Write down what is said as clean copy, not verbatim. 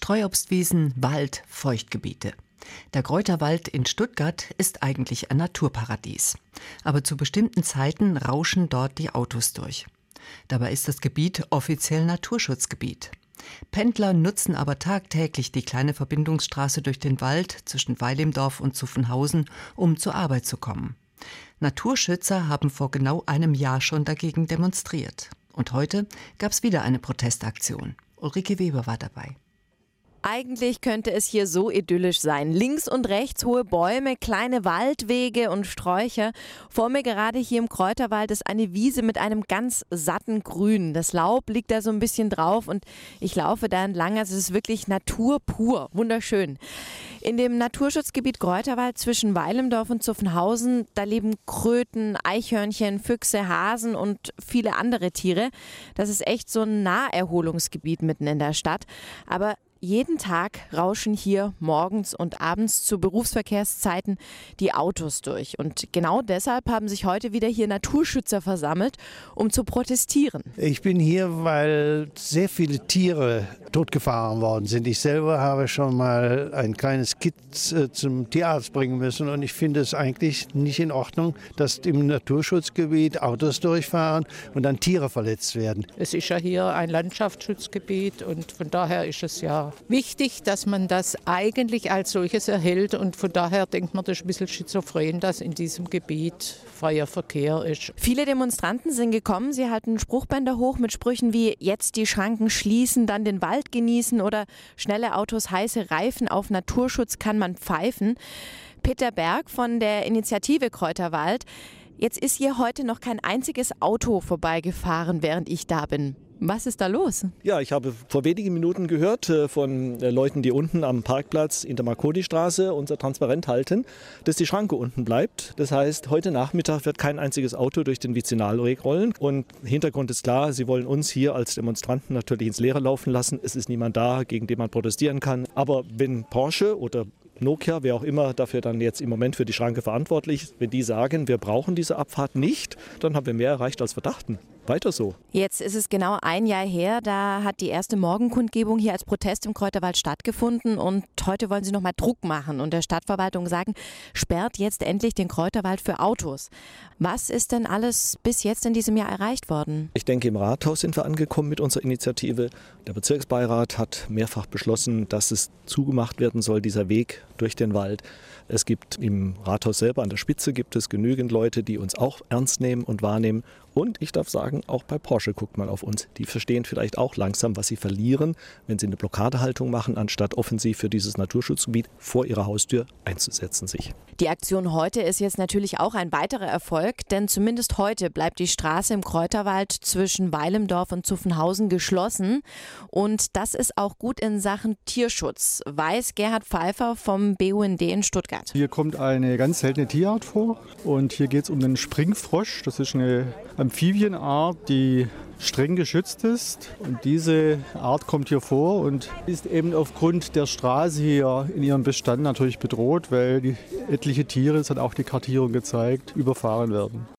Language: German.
Streuobstwiesen, Wald, Feuchtgebiete. Der Greuterwald in Stuttgart ist eigentlich ein Naturparadies. Aber zu bestimmten Zeiten rauschen dort die Autos durch. Dabei ist das Gebiet offiziell Naturschutzgebiet. Pendler nutzen aber tagtäglich die kleine Verbindungsstraße durch den Wald zwischen Weilimdorf und Zuffenhausen, um zur Arbeit zu kommen. Naturschützer haben vor genau einem Jahr schon dagegen demonstriert. Und heute gab es wieder eine Protestaktion. Ulrike Weber war dabei. Eigentlich könnte es hier so idyllisch sein. Links und rechts hohe Bäume, kleine Waldwege und Sträucher. Vor mir gerade hier im Kräuterwald ist eine Wiese mit einem ganz satten Grün. Das Laub liegt da so ein bisschen drauf und ich laufe da entlang. Also es ist wirklich Natur pur. Wunderschön. In dem Naturschutzgebiet Kräuterwald zwischen Weilimdorf und Zuffenhausen, da leben Kröten, Eichhörnchen, Füchse, Hasen und viele andere Tiere. Das ist echt so ein Naherholungsgebiet mitten in der Stadt. Aber jeden Tag rauschen hier morgens und abends zu Berufsverkehrszeiten die Autos durch. Und genau deshalb haben sich heute wieder hier Naturschützer versammelt, um zu protestieren. Ich bin hier, weil sehr viele Tiere totgefahren worden sind. Ich selber habe schon mal ein kleines Kind zum Tierarzt bringen müssen. Und ich finde es eigentlich nicht in Ordnung, dass im Naturschutzgebiet Autos durchfahren und dann Tiere verletzt werden. Es ist ja hier ein Landschaftsschutzgebiet und von daher ist es ja wichtig, dass man das eigentlich als solches erhält und von daher denkt man, das ist ein bisschen schizophren, dass in diesem Gebiet freier Verkehr ist. Viele Demonstranten sind gekommen, sie halten Spruchbänder hoch mit Sprüchen wie jetzt die Schranken schließen, dann den Wald genießen oder schnelle Autos, heiße Reifen, auf Naturschutz kann man pfeifen. Peter Berg von der Initiative Kräuterwald. Jetzt ist hier heute noch kein einziges Auto vorbeigefahren, während ich da bin. Was ist da los? Ja, ich habe vor wenigen Minuten gehört von Leuten, die unten am Parkplatz in der Marconi-Straße unser Transparent halten, dass die Schranke unten bleibt. Das heißt, heute Nachmittag wird kein einziges Auto durch den Vizinalweg rollen. Und Hintergrund ist klar, sie wollen uns hier als Demonstranten natürlich ins Leere laufen lassen. Es ist niemand da, gegen den man protestieren kann. Aber wenn Porsche oder Nokia, wer auch immer dafür dann jetzt im Moment für die Schranke verantwortlich ist, wenn die sagen, wir brauchen diese Abfahrt nicht, dann haben wir mehr erreicht als wir dachten. Weiter so. Jetzt ist es genau ein Jahr her, da hat die erste Morgenkundgebung hier als Protest im Kräuterwald stattgefunden und heute wollen sie nochmal Druck machen und der Stadtverwaltung sagen, sperrt jetzt endlich den Kräuterwald für Autos. Was ist denn alles bis jetzt in diesem Jahr erreicht worden? Ich denke, im Rathaus sind wir angekommen mit unserer Initiative. Der Bezirksbeirat hat mehrfach beschlossen, dass es zugemacht werden soll, dieser Weg durch den Wald. Es gibt im Rathaus selber an der Spitze gibt es genügend Leute, die uns auch ernst nehmen und wahrnehmen. Und ich darf sagen, auch bei Porsche guckt man auf uns. Die verstehen vielleicht auch langsam, was sie verlieren, wenn sie eine Blockadehaltung machen, anstatt offensiv für dieses Naturschutzgebiet vor ihrer Haustür einzusetzen sich. Die Aktion heute ist jetzt natürlich auch ein weiterer Erfolg, denn zumindest heute bleibt die Straße im Kräuterwald zwischen Weilimdorf und Zuffenhausen geschlossen. Und das ist auch gut in Sachen Tierschutz, weiß Gerhard Pfeiffer vom BUND in Stuttgart. Hier kommt eine ganz seltene Tierart vor und hier geht es um den Springfrosch. Das ist eine Amphibienart, die streng geschützt ist. Und diese Art kommt hier vor und ist eben aufgrund der Straße hier in ihrem Bestand natürlich bedroht, weil etliche Tiere, das hat auch die Kartierung gezeigt, überfahren werden.